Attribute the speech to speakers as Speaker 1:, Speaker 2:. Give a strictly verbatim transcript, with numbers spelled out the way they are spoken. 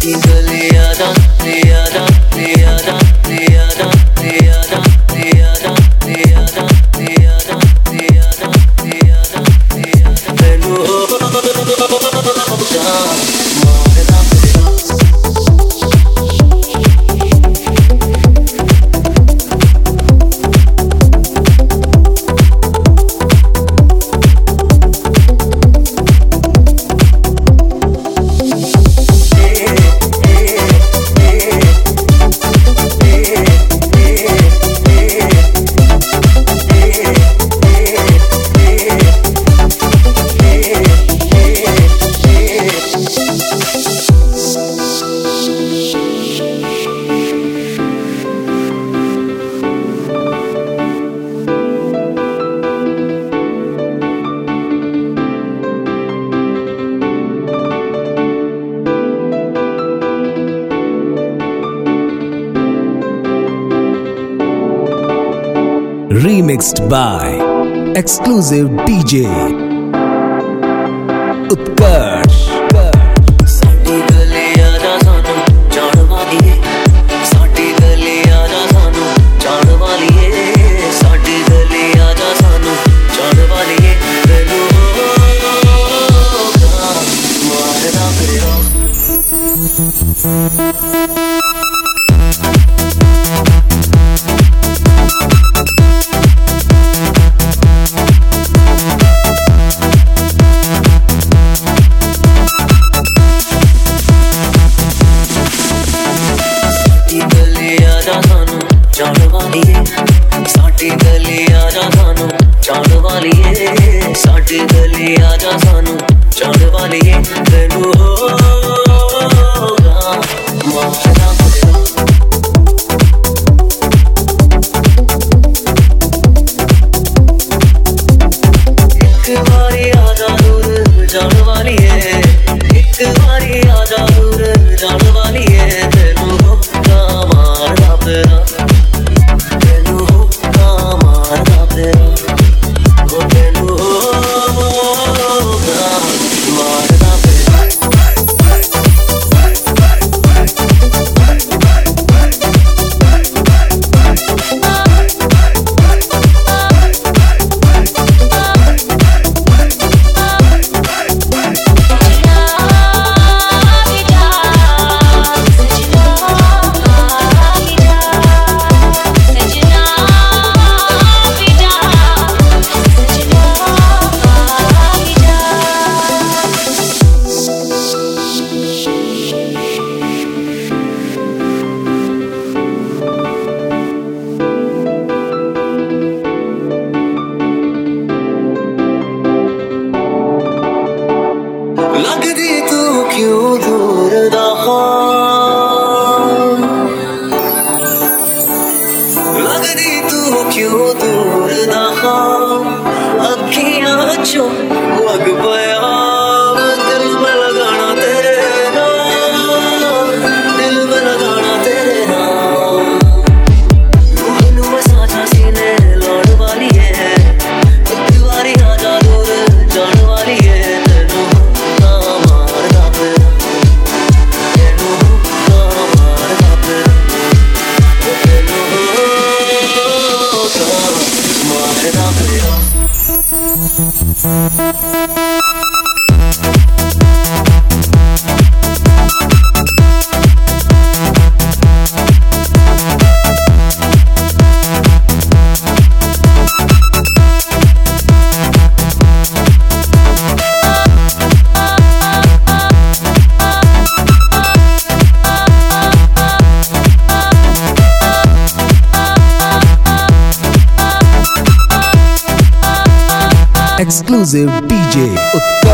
Speaker 1: Remixed by exclusive D J Utkarsh।
Speaker 2: साडी गली आजा सानू जान वालिए, साडी गली आजा सानू जान वालिए, साडी गली आजा सानू जान वालिए, तेनू मारदा फिरो। जान वालिए, साडी गली आजा सानू जान वालिए, साडी गली आजा सानू जान वालिए, तेनू होगा मारदा फिरो। एक बारी आजा दूर जान वालिए, एक बारी आजा दूर जान वालिए, तेनू होगा मारदा फिरो। लगदी तू क्यों दूर दा खान, लगदी तू क्यों दूर दा खान, अखियां चों वग पया दिल में लगाना तेरे नाम, दिल में लगाना तेरे नाम। मैनू साजा सीने लाने वाली है, एक बारी आजा दूर जाने वाली है,
Speaker 1: Exclusive D J Utkarsh।